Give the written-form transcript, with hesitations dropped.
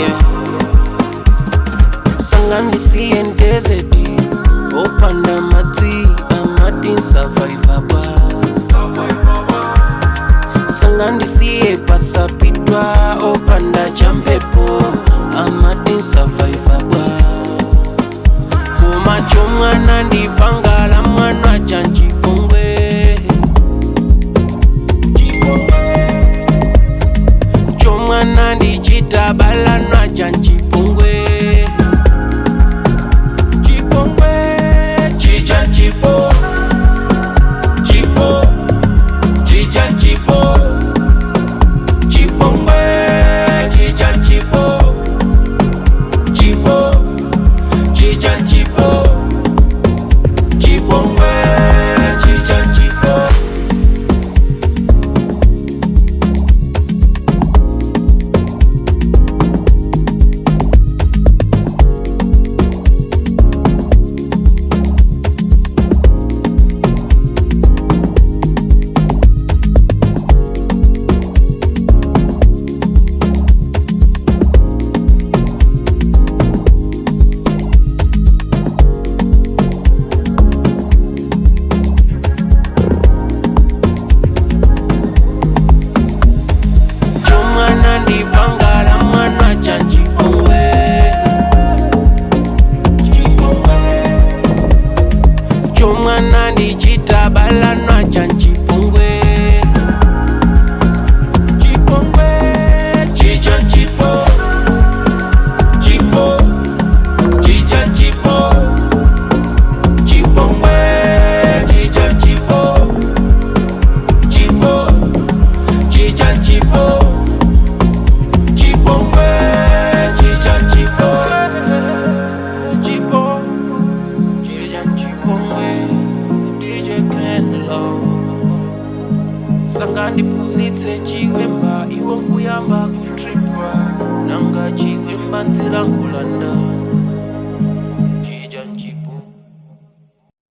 yeah. Sanganisiye ndezeti opanda madzi amadin survivor. Sangandisiye pasapitwa opanda champepo amadin survivor. Kumacho mwana ndipangala mwana chanchipongwe. Chomwana ndichitabala na chanchipongwe. Chipongwe chicha chipo. Chipo chicha chipo. Chipongwe chicha chipo. Chipo chicha chipo. Chipongwe chicha chipo. Chomwana ndichitabala na chanchipongwe. Chipongwe chicha chipo. Chipo chicha chipo. Chipongwe chicha chipo. Chipo chicha chipo. Chipongwe chicha chipo. Chipo chicha chipongwe. DJ Kenlo Sangandipuzitse